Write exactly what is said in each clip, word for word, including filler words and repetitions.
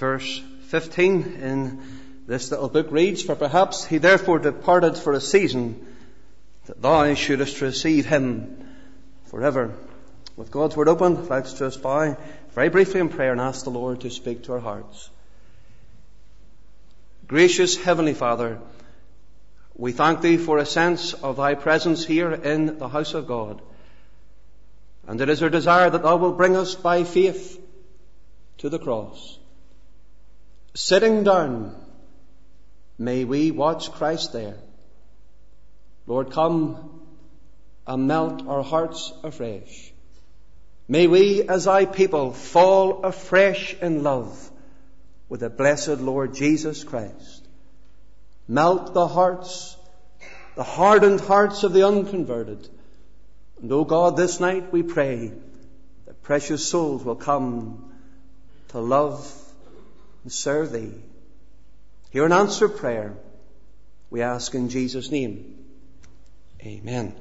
verse fifteen in this little book reads, "For perhaps he therefore departed for a season, that thou shouldest receive him forever." With God's word open, let's just bow very briefly in prayer and ask the Lord to speak to our hearts. Gracious Heavenly Father, we thank Thee for a sense of Thy presence here in the house of God. And it is our desire that Thou wilt bring us by faith to the cross. Sitting down, may we watch Christ there. Lord, come and melt our hearts afresh. May we, as Thy people, fall afresh in love with the blessed Lord Jesus Christ. Melt the hearts, the hardened hearts of the unconverted. And, O God, this night we pray that precious souls will come to love and serve Thee. Hear and answer prayer, we ask in Jesus' name. Amen.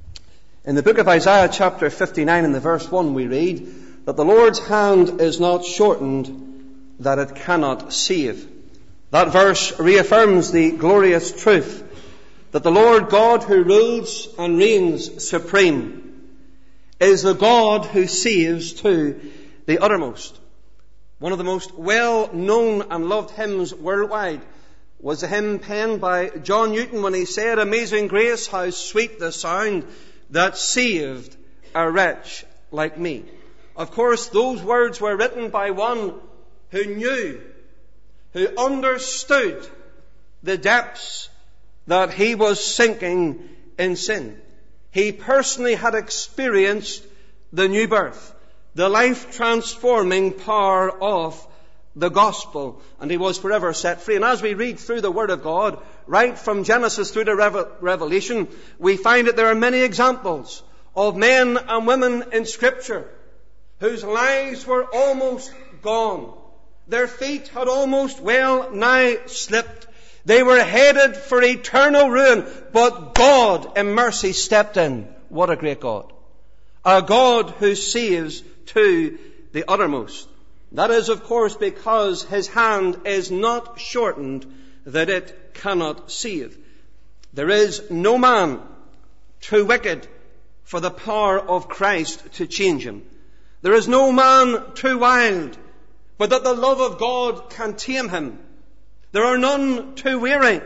In the book of Isaiah chapter fifty-nine in the verse one we read that the Lord's hand is not shortened that it cannot save. That verse reaffirms the glorious truth that the Lord God who rules and reigns supreme is the God who saves to the uttermost. One of the most well-known and loved hymns worldwide was a hymn penned by John Newton when he said, "Amazing grace, how sweet the sound that saved a wretch like me." Of course, those words were written by one who knew, who understood the depths that he was sinking in sin. He personally had experienced the new birth, the life-transforming power of the gospel, and he was forever set free. And as we read through the Word of God, right from Genesis through to Revelation, we find that there are many examples of men and women in Scripture whose lives were almost gone. Their feet had almost well nigh slipped. They were headed for eternal ruin, but God in mercy stepped in. What a great God. A God who saves to the uttermost. That is, of course, because His hand is not shortened that it cannot save. There is no man too wicked for the power of Christ to change him. There is no man too wild, but that the love of God can tame him. There are none too weary,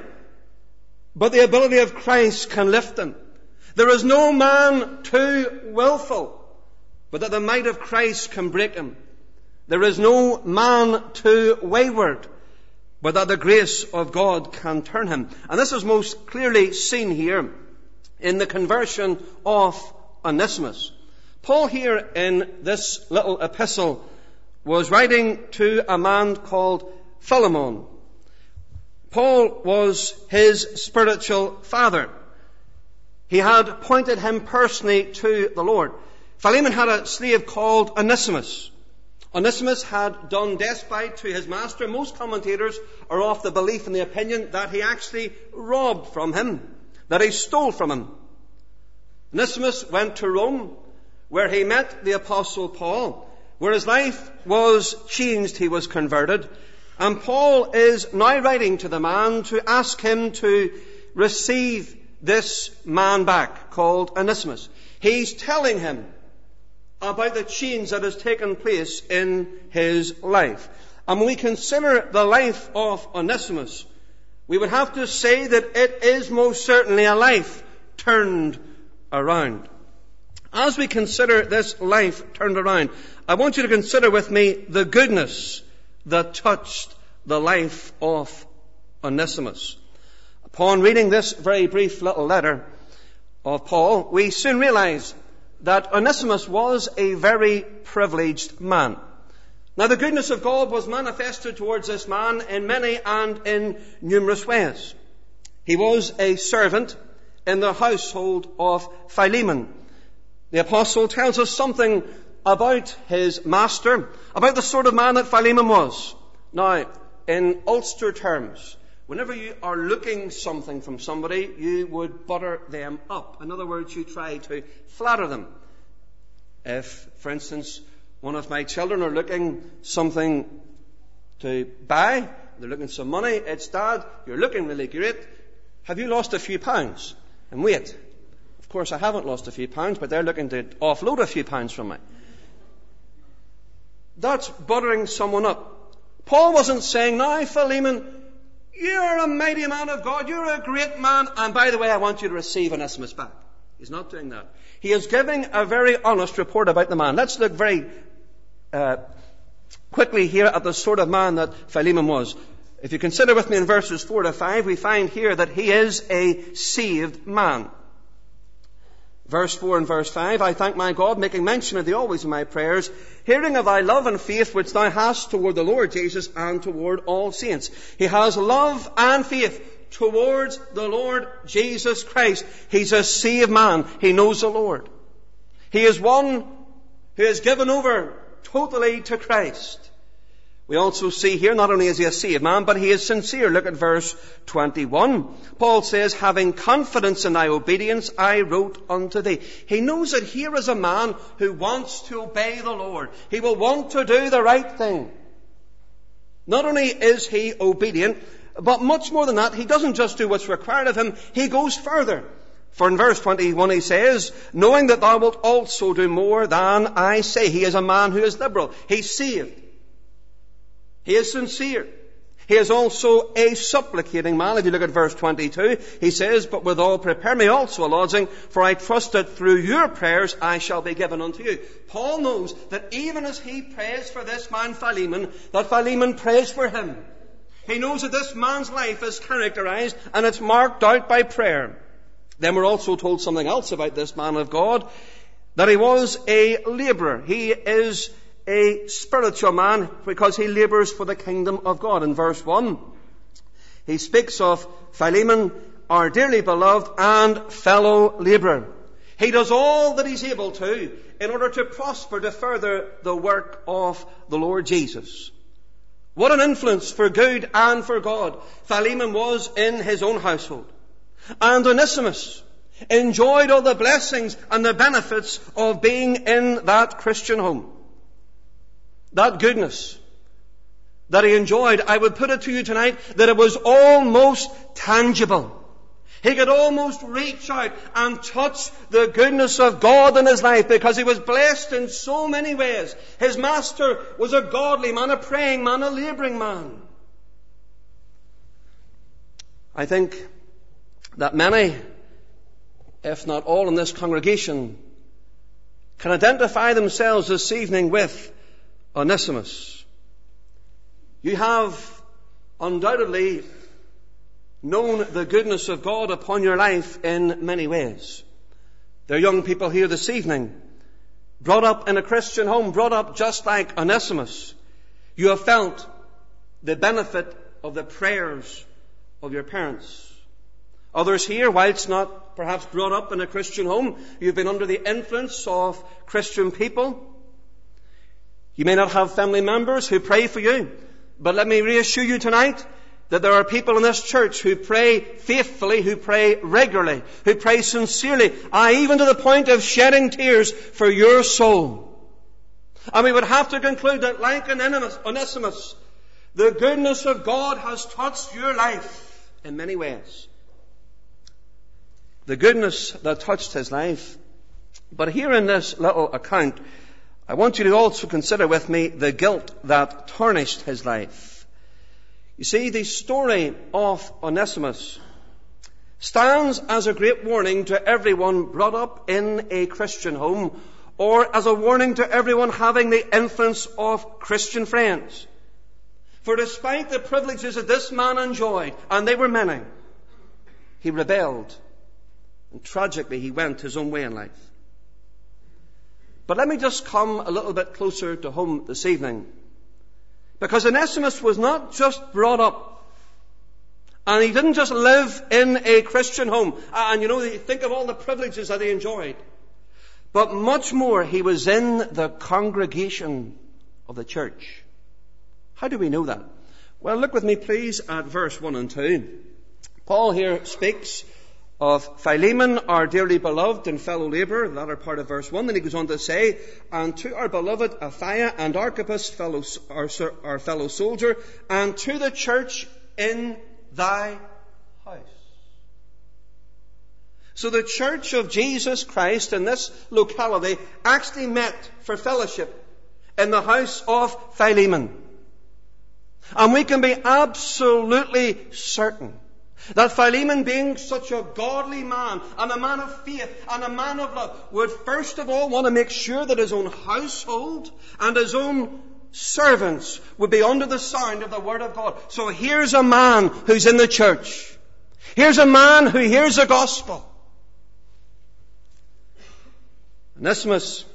but the ability of Christ can lift them. There is no man too willful, but that the might of Christ can break him. There is no man too wayward, but that the grace of God can turn him. And this is most clearly seen here in the conversion of Onesimus. Paul here in this little epistle was writing to a man called Philemon. Paul was his spiritual father. He had pointed him personally to the Lord. Philemon had a slave called Onesimus. Onesimus had done despite to his master. Most commentators are of the belief and the opinion that he actually robbed from him, that he stole from him. Onesimus went to Rome, where he met the Apostle Paul, where his life was changed, he was converted. And Paul is now writing to the man to ask him to receive this man back called Onesimus. He's telling him about the change that has taken place in his life. And when we consider the life of Onesimus, we would have to say that it is most certainly a life turned around. As we consider this life turned around, I want you to consider with me the goodness that touched the life of Onesimus. Upon reading this very brief little letter of Paul, we soon realize that Onesimus was a very privileged man. Now, the goodness of God was manifested towards this man in many and in numerous ways. He was a servant in the household of Philemon. The apostle tells us something about his master, about the sort of man that Philemon was. Now, in Ulster terms, whenever you are looking something from somebody, you would butter them up. In other words, you try to flatter them. If, for instance, one of my children are looking something to buy. They're looking for some money. It's, Dad, you're looking really great. Have you lost a few pounds? And wait. Of course, I haven't lost a few pounds, but they're looking to offload a few pounds from me. That's buttering someone up. Paul wasn't saying, now, Philemon, you're a mighty man of God. You're a great man. And by the way, I want you to receive Onesimus back. He's not doing that. He is giving a very honest report about the man. Let's look very uh, quickly here at the sort of man that Philemon was. If you consider with me in verses four to five, we find here that he is a saved man. Verse four and verse five, I thank my God, making mention of thee always in my prayers, hearing of thy love and faith which thou hast toward the Lord Jesus and toward all saints. He has love and faith towards the Lord Jesus Christ. He's a saved man. He knows the Lord. He is one who is given over totally to Christ. We also see here, not only is he a saved man, but he is sincere. Look at verse twenty-one. Paul says, having confidence in thy obedience, I wrote unto thee. He knows that here is a man who wants to obey the Lord. He will want to do the right thing. Not only is he obedient, but much more than that, he doesn't just do what's required of him, he goes further. For in verse twenty-one he says, knowing that thou wilt also do more than I say. He is a man who is liberal. He's saved. He is sincere. He is also a supplicating man. If you look at verse twenty-two, he says, but withal prepare me also a lodging, for I trust that through your prayers I shall be given unto you. Paul knows that even as he prays for this man Philemon, that Philemon prays for him. He knows that this man's life is characterized and it's marked out by prayer. Then we're also told something else about this man of God, that he was a laborer. He is a spiritual man because he labors for the kingdom of God. In verse one, he speaks of Philemon, our dearly beloved and fellow laborer. He does all that he's able to in order to prosper, to further the work of the Lord Jesus. What an influence for good and for God Philemon was in his own household. And Onesimus enjoyed all the blessings and the benefits of being in that Christian home. That goodness that he enjoyed, I would put it to you tonight, that it was almost tangible. He could almost reach out and touch the goodness of God in his life because he was blessed in so many ways. His master was a godly man, a praying man, a labouring man. I think that many, if not all in this congregation, can identify themselves this evening with Onesimus. You have undoubtedly known the goodness of God upon your life in many ways. There are young people here this evening, brought up in a Christian home, brought up just like Onesimus. You have felt the benefit of the prayers of your parents. Others here, whilst not perhaps brought up in a Christian home, you've been under the influence of Christian people. You may not have family members who pray for you, but let me reassure you tonight that there are people in this church who pray faithfully, who pray regularly, who pray sincerely, aye, even to the point of shedding tears for your soul. And we would have to conclude that like Onesimus, the goodness of God has touched your life in many ways. The goodness that touched his life. But here in this little account, I want you to also consider with me the guilt that tarnished his life. You see, the story of Onesimus stands as a great warning to everyone brought up in a Christian home, or as a warning to everyone having the influence of Christian friends. For despite the privileges that this man enjoyed, and they were many, he rebelled, and tragically he went his own way in life. But let me just come a little bit closer to home this evening. Because Onesimus was not just brought up, and he didn't just live in a Christian home, and you know, think of all the privileges that he enjoyed. But much more, he was in the congregation of the church. How do we know that? Well, look with me please at verse one and two. Paul here speaks of Philemon, our dearly beloved and fellow labourer, the latter part of verse one. Then he goes on to say, and to our beloved Apphia and Archippus, fellow, our, our fellow soldier, and to the church in thy house. So the church of Jesus Christ in this locality actually met for fellowship in the house of Philemon. And we can be absolutely certain that Philemon, being such a godly man and a man of faith and a man of love, would first of all want to make sure that his own household and his own servants would be under the sound of the Word of God. So here's a man who's in the church. Here's a man who hears the gospel. Onesimus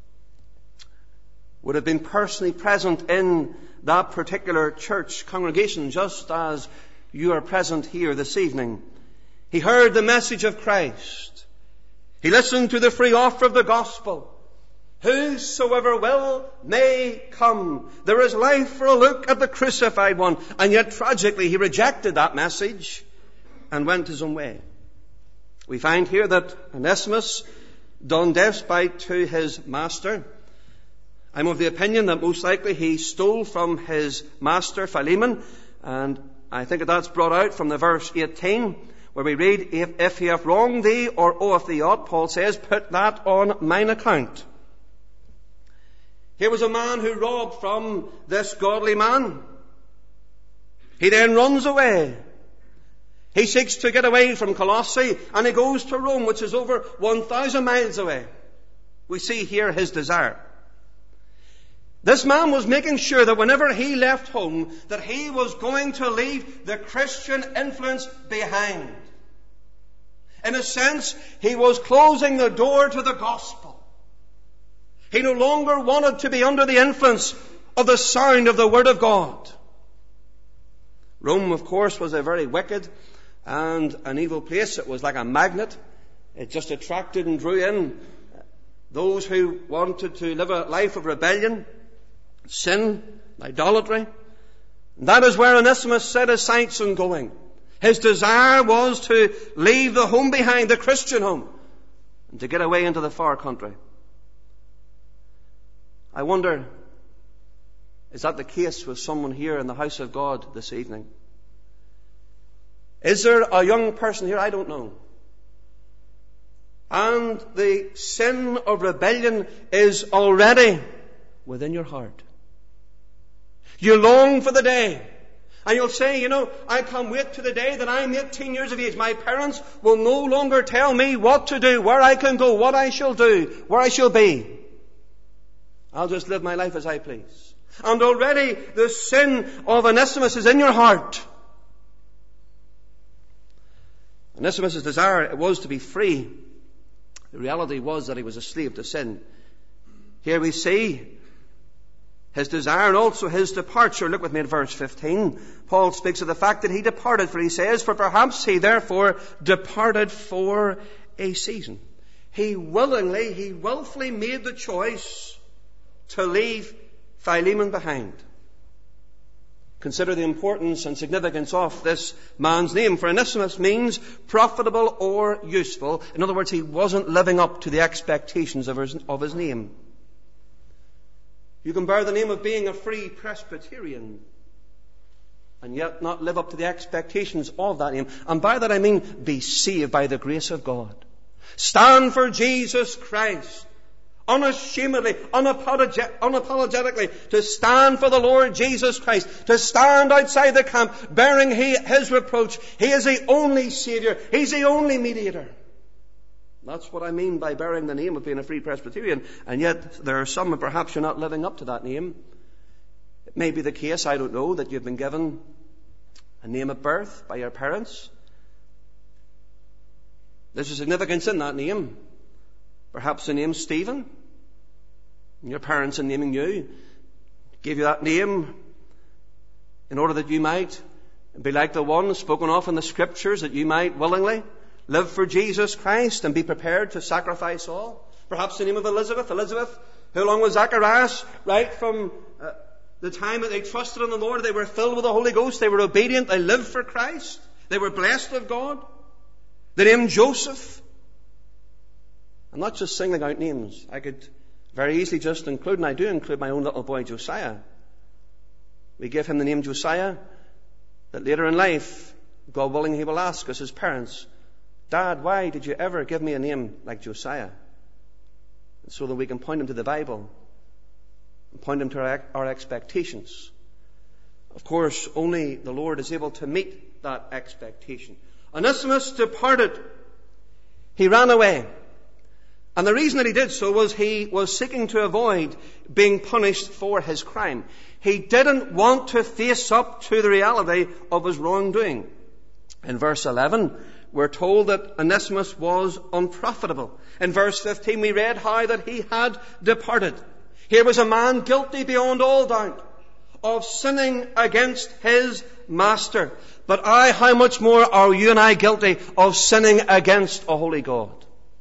would have been personally present in that particular church congregation, just as you are present here this evening. He heard the message of Christ. He listened to the free offer of the gospel. Whosoever will may come. There is life for a look at the crucified one. And yet tragically he rejected that message and went his own way. We find here that Onesimus done despite to his master. I'm of the opinion that most likely he stole from his master Philemon, and I think that that's brought out from the verse eighteen, where we read, if, if he hath wronged thee or oweth thee aught, Paul says, put that on mine account. Here was a man who robbed from this godly man. He then runs away. He seeks to get away from Colossae, and he goes to Rome, which is over one thousand miles away. We see here his desire. This man was making sure that whenever he left home, that he was going to leave the Christian influence behind. In a sense, he was closing the door to the gospel. He no longer wanted to be under the influence of the sound of the Word of God. Rome, of course, was a very wicked and an evil place. It was like a magnet. It just attracted and drew in those who wanted to live a life of rebellion, sin, idolatry. And that is where Onesimus set his sights on going. His desire was to leave the home behind, the Christian home, and to get away into the far country. I wonder, is that the case with someone here in the house of God this evening? Is there a young person here? I don't know. And the sin of rebellion is already within your heart. You long for the day. And you'll say, you know, I can't wait to the day that I'm eighteen years of age. My parents will no longer tell me what to do, where I can go, what I shall do, where I shall be. I'll just live my life as I please. And already the sin of Onesimus is in your heart. Onesimus' desire, it was to be free. The reality was that he was a slave to sin. Here we see his desire and also his departure. Look with me at verse fifteen. Paul speaks of the fact that he departed, for he says, for perhaps he therefore departed for a season. He willingly, he willfully made the choice to leave Philemon behind. Consider the importance and significance of this man's name. For Onesimus means profitable or useful. In other words, he wasn't living up to the expectations of his, of his name. You can bear the name of being a free Presbyterian and yet not live up to the expectations of that name. And by that I mean be saved by the grace of God. Stand for Jesus Christ. Unashamedly, unapologetic, unapologetically, to stand for the Lord Jesus Christ, to stand outside the camp bearing he, His reproach. He is the only Saviour. He's the only mediator. That's what I mean by bearing the name of being a free Presbyterian. And yet there are some, and perhaps you're not living up to that name. It may be the case, I don't know, that you've been given a name at birth by your parents. There's a significance in that name. Perhaps the name Stephen. Your parents, in naming you, gave you that name in order that you might be like the one spoken of in the Scriptures, that you might willingly live for Jesus Christ and be prepared to sacrifice all. Perhaps the name of Elizabeth. Elizabeth, who along with Zacharias, right from uh, the time that they trusted in the Lord, they were filled with the Holy Ghost, they were obedient, they lived for Christ, they were blessed of God. the name Joseph. I'm not just singling out names. I could very easily just include, and I do include, my own little boy Josiah. We give him the name Josiah, that later in life, God willing, he will ask us as parents, Dad, why did you ever give me a name like Josiah? And so that we can point him to the Bible and point him to our, our expectations. Of course, only the Lord is able to meet that expectation. Onesimus departed. He ran away. And the reason that he did so was he was seeking to avoid being punished for his crime. He didn't want to face up to the reality of his wrongdoing. In verse eleven, we're told that Onesimus was unprofitable. In verse fifteen, we read how that he had departed. Here was a man guilty beyond all doubt of sinning against his master. But I, how much more are you and I guilty of sinning against a holy God?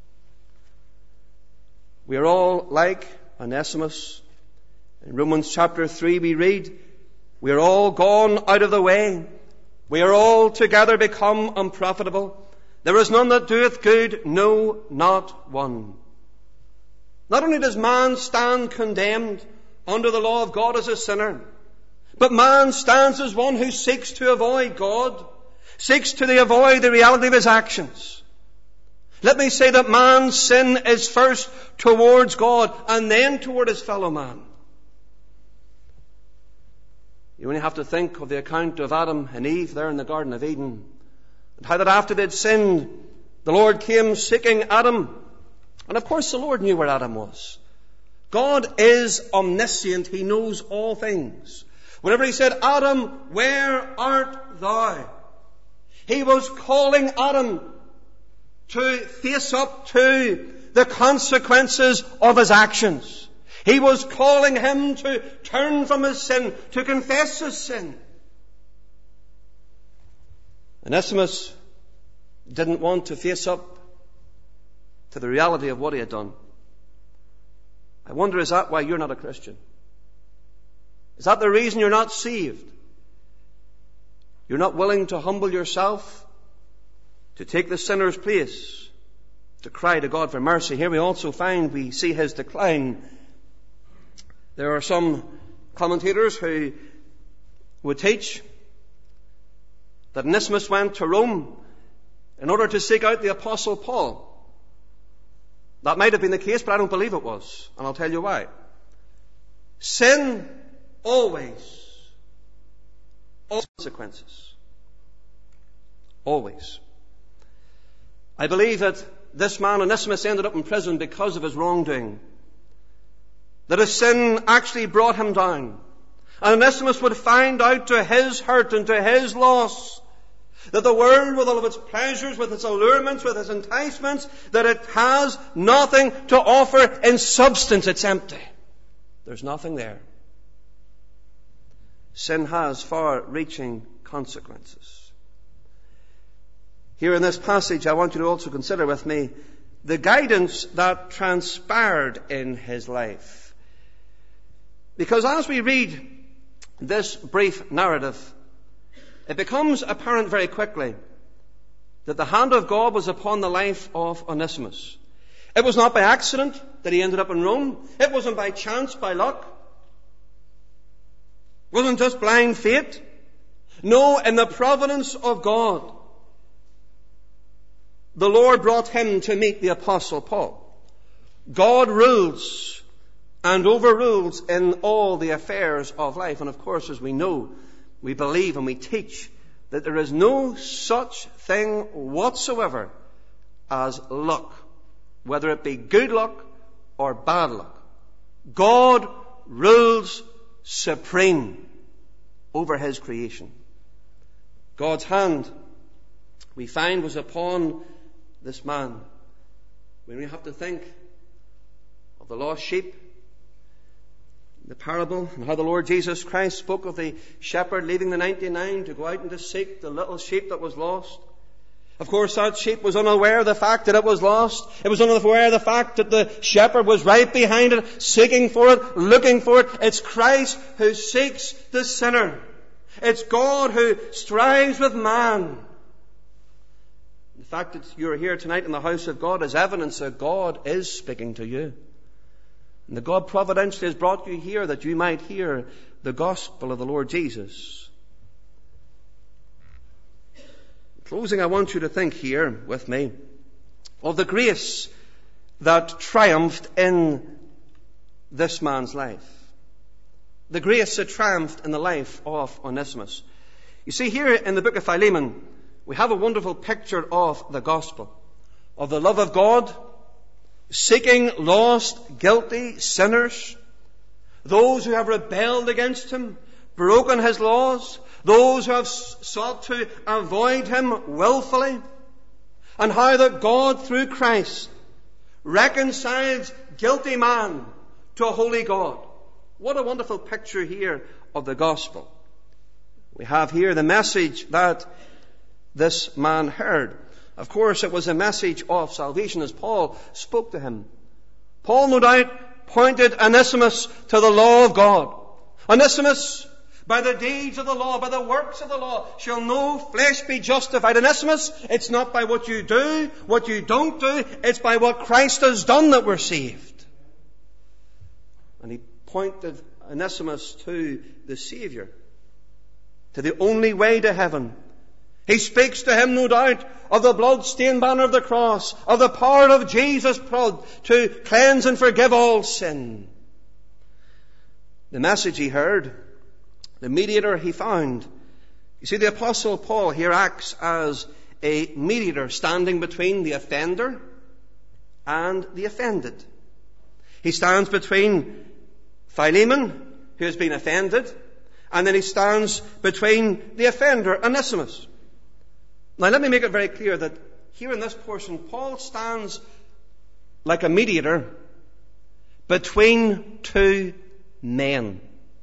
We are all like Onesimus. In Romans chapter three we read, we are all gone out of the way. We are all together become unprofitable. There is none that doeth good, no, not one. Not only does man stand condemned under the law of God as a sinner, but man stands as one who seeks to avoid God, seeks to avoid the reality of his actions. Let me say that man's sin is first towards God and then toward his fellow man. You only have to think of the account of Adam and Eve there in the Garden of Eden, and how that after they'd sinned, the Lord came seeking Adam. And of course the Lord knew where Adam was. God is omniscient. He knows all things. Whenever he said, Adam, where art thou? He was calling Adam to face up to the consequences of his actions. He was calling him to turn from his sin, to confess his sin. Onesimus didn't want to face up to the reality of what he had done. I wonder, is that why you're not a Christian? Is that the reason you're not saved? You're not willing to humble yourself, to take the sinner's place, to cry to God for mercy. Here we also find, we see his decline. There are some commentators who would teach that Onesimus went to Rome in order to seek out the Apostle Paul. That might have been the case, but I don't believe it was. And I'll tell you why. Sin always, all consequences. Always. I believe that this man Onesimus ended up in prison because of his wrongdoing. That his sin actually brought him down. And Onesimus would find out to his hurt and to his loss that the world, with all of its pleasures, with its allurements, with its enticements, that it has nothing to offer in substance. It's empty. There's nothing there. Sin has far-reaching consequences. Here in this passage, I want you to also consider with me the guidance that transpired in his life. Because as we read this brief narrative, it becomes apparent very quickly that the hand of God was upon the life of Onesimus. It was not by accident that he ended up in Rome. It wasn't by chance, by luck. It wasn't just blind fate. No, in the providence of God, the Lord brought him to meet the Apostle Paul. God rules and overrules in all the affairs of life. And of course, as we know, we believe and we teach that there is no such thing whatsoever as luck, whether it be good luck or bad luck. God rules supreme over his creation. God's hand, we find, was upon this man. We only have to think of the lost sheep, the parable, and how the Lord Jesus Christ spoke of the shepherd leaving the ninety-nine to go out and to seek the little sheep that was lost. Of course, that sheep was unaware of the fact that it was lost. It was unaware of the fact that the shepherd was right behind it, seeking for it, looking for it. It's Christ who seeks the sinner. It's God who strives with man. fact that you're here tonight in the house of God is evidence that God is speaking to you. And that God providentially has brought you here that you might hear the gospel of the Lord Jesus. In closing, I want you to think here with me of the grace that triumphed in this man's life. The grace that triumphed in the life of Onesimus. You see, here in the book of Philemon, we have a wonderful picture of the gospel, of the love of God, seeking lost, guilty sinners, those who have rebelled against him, broken his laws, those who have sought to avoid him willfully, and how that God, through Christ, reconciles guilty man to a holy God. What a wonderful picture here of the gospel. We have here the message that this man heard. Of course, it was a message of salvation as Paul spoke to him. Paul, no doubt, pointed Onesimus to the law of God. Onesimus, by the deeds of the law, by the works of the law, shall no flesh be justified. Onesimus, it's not by what you do, what you don't do, it's by what Christ has done that we're saved. And he pointed Onesimus to the Savior, to the only way to heaven. He speaks to him, no doubt, of the blood-stained banner of the cross, of the power of Jesus' blood to cleanse and forgive all sin. The message he heard, the mediator he found. You see, the Apostle Paul here acts as a mediator standing between the offender and the offended. He stands between Philemon, who has been offended, and then he stands between the offender, Onesimus. Now let me make it very clear that here in this portion, Paul stands like a mediator between two men.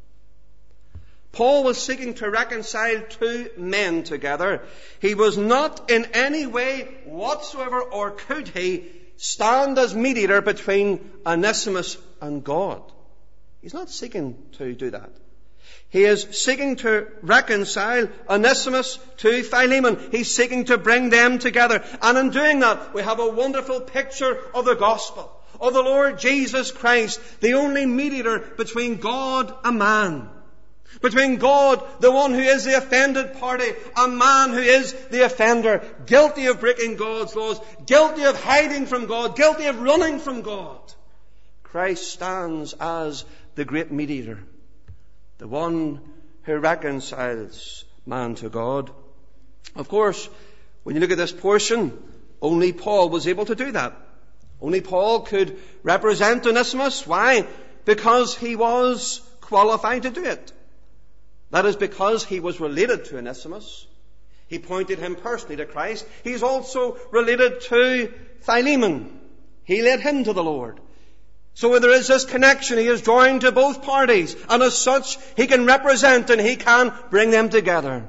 Paul was seeking to reconcile two men together. He was not in any way whatsoever, or could he, stand as mediator between Onesimus and God. He's not seeking to do that. He is seeking to reconcile Onesimus to Philemon. He's seeking to bring them together. And in doing that, we have a wonderful picture of the gospel, of the Lord Jesus Christ, the only mediator between God and man. Between God, the one who is the offended party, and man who is the offender, guilty of breaking God's laws, guilty of hiding from God, guilty of running from God. Christ stands as the great mediator, the one who reconciles man to God. Of course, when you look at this portion, only Paul was able to do that. Only Paul could represent Onesimus. Why? Because he was qualified to do it. That is because he was related to Onesimus. He pointed him personally to Christ. He's also related to Philemon. He led him to the Lord. So when there is this connection, he is joined to both parties. And as such, he can represent and he can bring them together.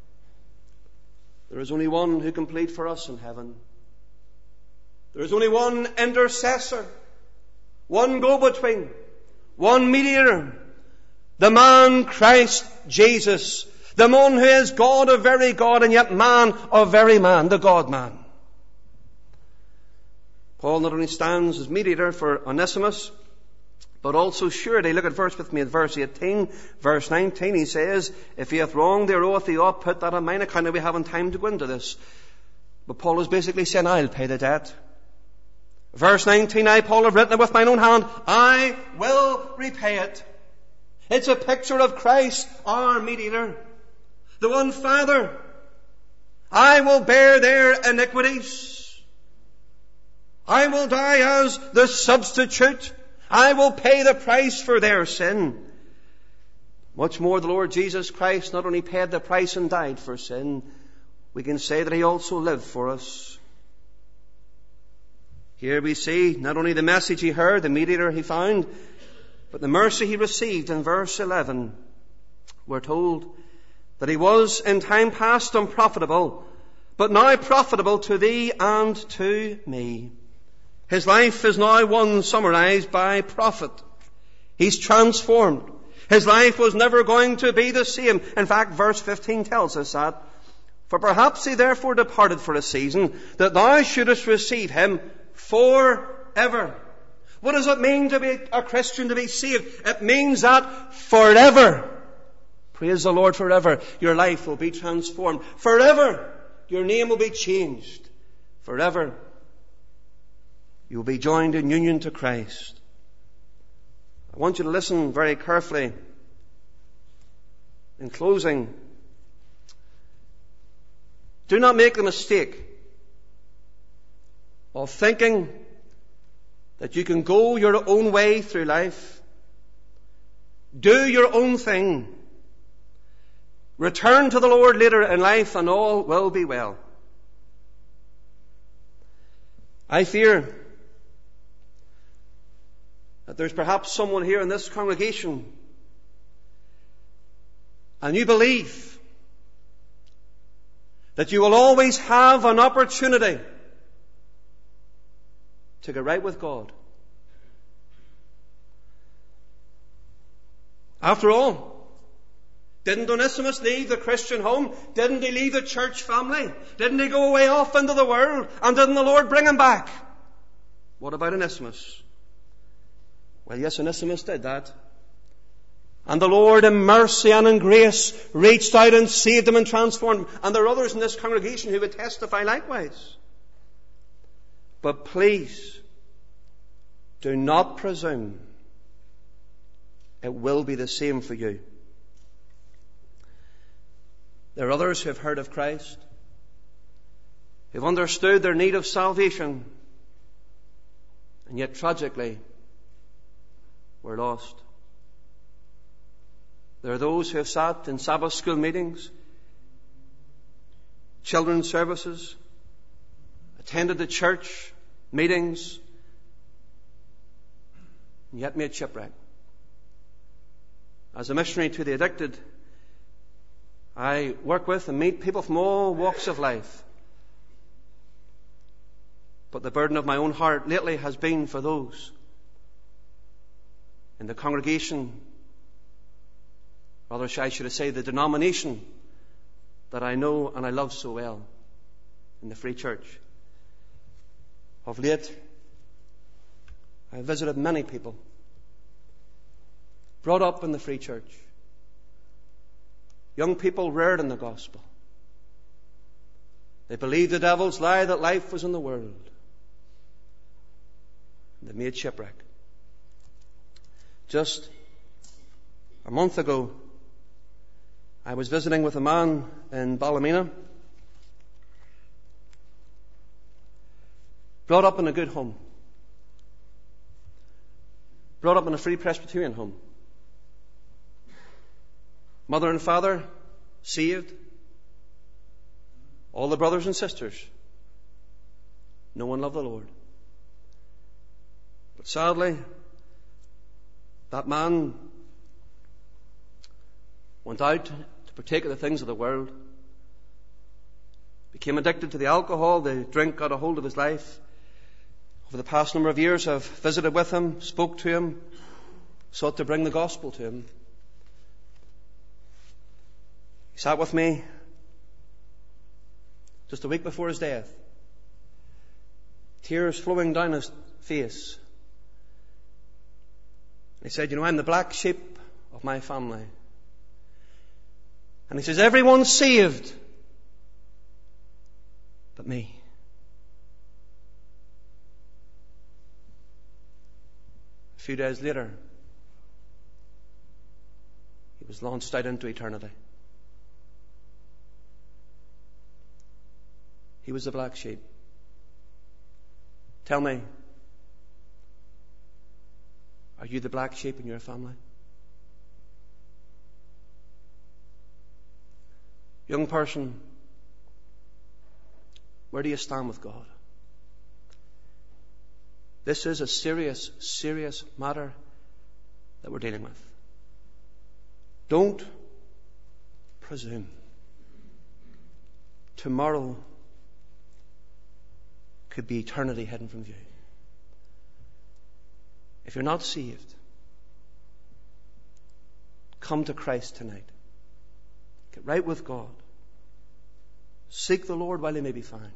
There is only one who can plead for us in heaven. There is only one intercessor, one go-between, one mediator. The man Christ Jesus, the one who is God of very God and yet man of very man, the God-man. Paul not only stands as mediator for Onesimus, but also surely, look at verse with me at verse eighteen, verse nineteen, he says, if he hath wronged thee or oweth thee aught, put that on mine account. We haven't time to go into this. But Paul is basically saying, I'll pay the debt. Verse nineteen, I, Paul, have written it with mine own hand. I will repay it. It's a picture of Christ, our mediator, the one Father. I will bear their iniquities. I will die as the substitute. I will pay the price for their sin. Much more, the Lord Jesus Christ not only paid the price and died for sin, we can say that he also lived for us. Here we see not only the message he heard, the mediator he found, but the mercy he received. In verse eleven, we're told that he was in time past unprofitable, but now profitable to thee and to me. His life is now one summarized by profit. He's transformed. His life was never going to be the same. In fact, verse fifteen tells us that. For perhaps he therefore departed for a season, that thou shouldest receive him forever. What does it mean to be a Christian, to be saved? It means that forever. Praise the Lord, forever your life will be transformed. Forever your name will be changed. Forever you will be joined in union to Christ. I want you to listen very carefully. In closing, do not make the mistake of thinking that you can go your own way through life, do your own thing, return to the Lord later in life, and all will be well. I fear that there's perhaps someone here in this congregation, and you believe that you will always have an opportunity to get right with God. After all, didn't Onesimus leave the Christian home? Didn't he leave the church family? Didn't he go away off into the world? And didn't the Lord bring him back? What about Onesimus? Well, yes, Onesimus did that. And the Lord in mercy and in grace reached out and saved him and transformed him. And there are others in this congregation who would testify likewise. But please, do not presume it will be the same for you. There are others who have heard of Christ, who have understood their need of salvation, and yet tragically were lost. There are those who have sat in Sabbath school meetings, children's services, attended the church meetings, and yet made shipwreck. As a missionary to the addicted, I work with and meet people from all walks of life. But the burden of my own heart lately has been for those in the congregation, rather I should say the denomination that I know and I love so well, in the Free Church. Of late, I visited many people brought up in the Free Church, young people reared in the gospel. They believed the devil's lie that life was in the world. They made shipwreck. Just a month ago, I was visiting with a man in Ballymena, brought up in a good home, brought up in a Free Presbyterian home. Mother and father saved. All the brothers and sisters. No one loved the Lord. But sadly, that man went out to partake of the things of the world, became addicted to the alcohol. The drink got a hold of his life. Over the past number of years, I've visited with him, spoke to him, sought to bring the gospel to him. He sat with me just a week before his death, tears flowing down his face. He said, you know, I'm the black sheep of my family. And he says, everyone's saved but me. A few days later, he was launched out into eternity. He was the black sheep. Tell me, are you the black sheep in your family? Young person, where do you stand with God? This is a serious, serious matter that we're dealing with. Don't presume. Tomorrow could be eternity hidden from view. If you're not saved, come to Christ tonight. Get right with God. Seek the Lord while he may be found.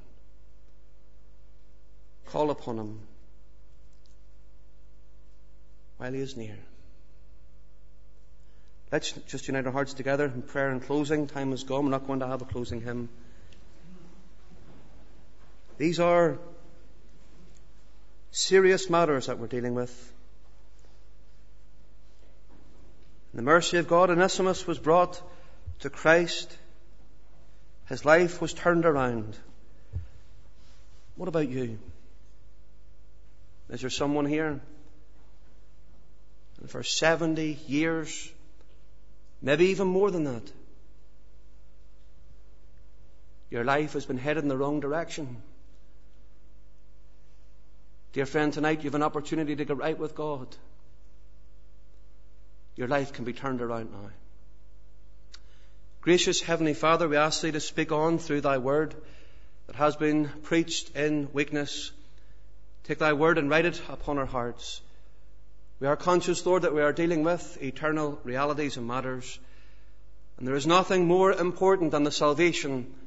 Call upon him while he is near. Let's just unite our hearts together in prayer and closing. Time is gone. We're not going to have a closing hymn. These are serious matters that we're dealing with. The mercy of God, Onesimus was brought to Christ. His life was turned around. What about you? Is there someone here? And for seventy years, maybe even more than that, your life has been headed in the wrong direction. Dear friend, tonight you have an opportunity to get right with God. Your life can be turned around now. Gracious Heavenly Father, we ask Thee to speak on through Thy word that has been preached in weakness. Take Thy word and write it upon our hearts. We are conscious, Lord, that we are dealing with eternal realities and matters. And there is nothing more important than the salvation